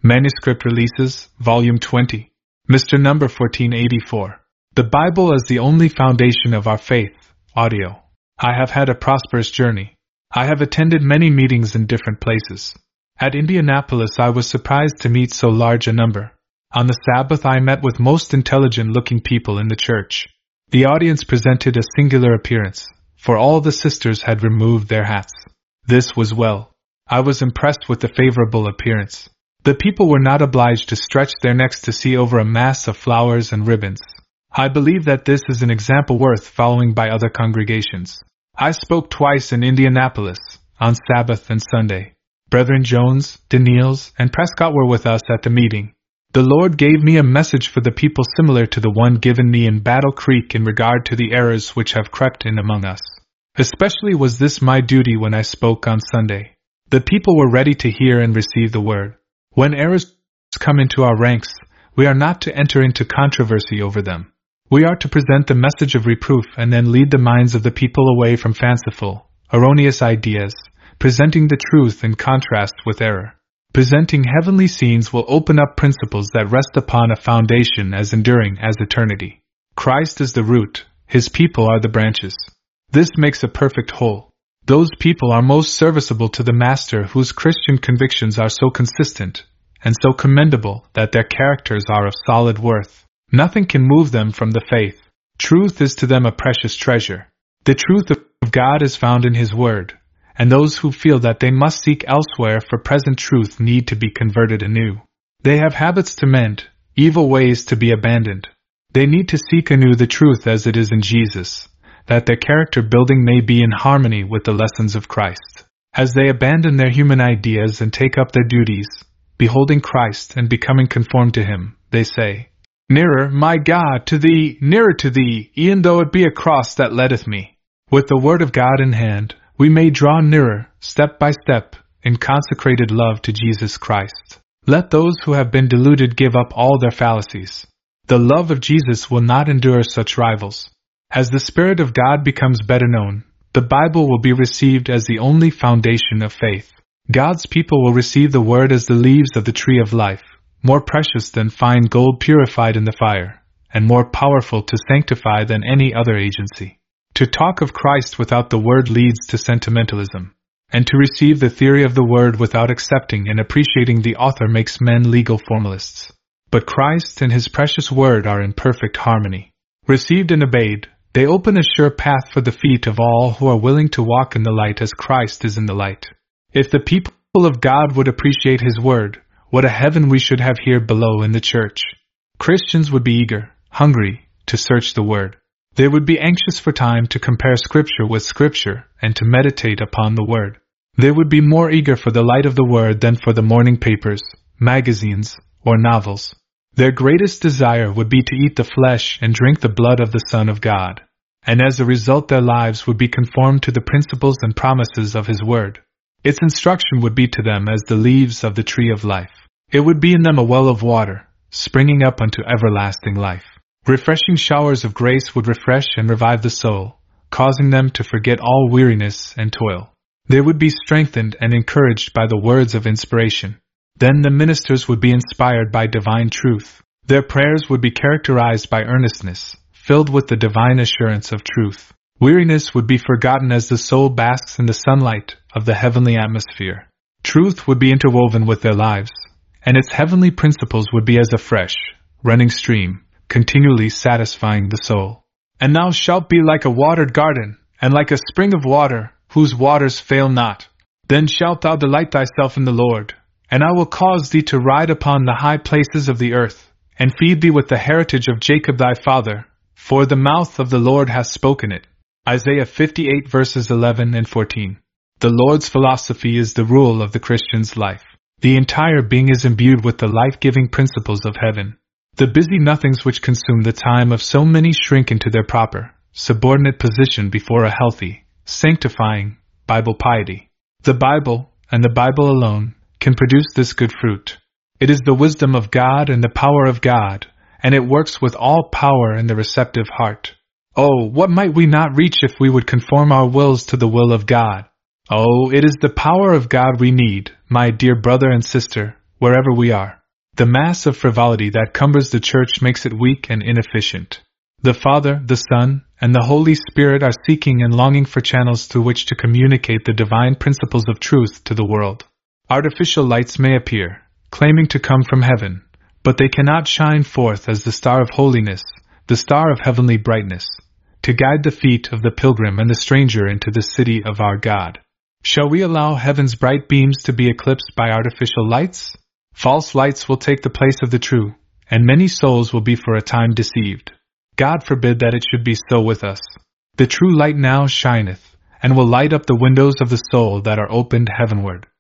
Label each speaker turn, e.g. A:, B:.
A: Manuscript Releases, Volume 20. Mr. Number 1484. The Bible as the Only Foundation of Our Faith, audio. I have had a prosperous journey. I have attended many meetings in different places. At Indianapolis I was surprised to meet so large a number. On the Sabbath I met with most intelligent-looking people in the church. The audience presented a singular appearance, for all the sisters had removed their hats. This was well. I was impressed with the favorable appearance. The people were not obliged to stretch their necks to see over a mass of flowers and ribbons. I believe that this is an example worth following by other congregations. I spoke twice in Indianapolis, on Sabbath and Sunday. Brethren Jones, Daniels, and Prescott were with us at the meeting. The Lord gave me a message for the people similar to the one given me in Battle Creek in regard to the errors which have crept in among us. Especially was this my duty when I spoke on Sunday. The people were ready to hear and receive the word. When errors come into our ranks, we are not to enter into controversy over them. We are to present the message of reproof and then lead the minds of the people away from fanciful, erroneous ideas, presenting the truth in contrast with error. Presenting heavenly scenes will open up principles that rest upon a foundation as enduring as eternity. Christ is the root, His people are the branches. This makes a perfect whole. Those people are most serviceable to the Master whose Christian convictions are so consistent and so commendable that their characters are of solid worth. Nothing can move them from the faith. Truth is to them a precious treasure. The truth of God is found in His Word, and those who feel that they must seek elsewhere for present truth need to be converted anew. They have habits to mend, evil ways to be abandoned. They need to seek anew the truth as it is in Jesus, that their character building may be in harmony with the lessons of Christ. As they abandon their human ideas and take up their duties, beholding Christ and becoming conformed to Him, they say, "Nearer, my God, to Thee, nearer to Thee, e'en though it be a cross that leadeth me." With the Word of God in hand, we may draw nearer, step by step, in consecrated love to Jesus Christ. Let those who have been deluded give up all their fallacies. The love of Jesus will not endure such rivals. As the Spirit of God becomes better known, the Bible will be received as the only foundation of faith. God's people will receive the Word as the leaves of the tree of life, more precious than fine gold purified in the fire, and more powerful to sanctify than any other agency. To talk of Christ without the Word leads to sentimentalism, and to receive the theory of the Word without accepting and appreciating the author makes men legal formalists. But Christ and His precious Word are in perfect harmony. Received and obeyed, they open a sure path for the feet of all who are willing to walk in the light as Christ is in the light. If the people of God would appreciate His Word, what a heaven we should have here below in the church. Christians would be eager, hungry, to search the Word. They would be anxious for time to compare Scripture with Scripture and to meditate upon the Word. They would be more eager for the light of the Word than for the morning papers, magazines, or novels. Their greatest desire would be to eat the flesh and drink the blood of the Son of God, and as a result their lives would be conformed to the principles and promises of His Word. Its instruction would be to them as the leaves of the tree of life. It would be in them a well of water, springing up unto everlasting life. Refreshing showers of grace would refresh and revive the soul, causing them to forget all weariness and toil. They would be strengthened and encouraged by the words of inspiration. Then the ministers would be inspired by divine truth. Their prayers would be characterized by earnestness, filled with the divine assurance of truth. Weariness would be forgotten as the soul basks in the sunlight of the heavenly atmosphere. Truth would be interwoven with their lives, and its heavenly principles would be as a fresh, running stream, continually satisfying the soul. "And thou shalt be like a watered garden, and like a spring of water, whose waters fail not. Then shalt thou delight thyself in the Lord, and I will cause thee to ride upon the high places of the earth, and feed thee with the heritage of Jacob thy father, for the mouth of the Lord hath spoken it." Isaiah 58 verses 11 and 14. The Lord's philosophy is the rule of the Christian's life. The entire being is imbued with the life-giving principles of heaven. The busy nothings which consume the time of so many shrink into their proper, subordinate position before a healthy, sanctifying, Bible piety. The Bible, and the Bible alone, can produce this good fruit. It is the wisdom of God and the power of God, and it works with all power in the receptive heart. Oh, what might we not reach if we would conform our wills to the will of God? Oh, it is the power of God we need, my dear brother and sister, wherever we are. The mass of frivolity that cumbers the church makes it weak and inefficient. The Father, the Son, and the Holy Spirit are seeking and longing for channels through which to communicate the divine principles of truth to the world. Artificial lights may appear, claiming to come from heaven, but they cannot shine forth as the star of holiness, the star of heavenly brightness, to guide the feet of the pilgrim and the stranger into the city of our God. Shall we allow heaven's bright beams to be eclipsed by artificial lights? False lights will take the place of the true, and many souls will be for a time deceived. God forbid that it should be so with us. The true light now shineth, and will light up the windows of the soul that are opened heavenward.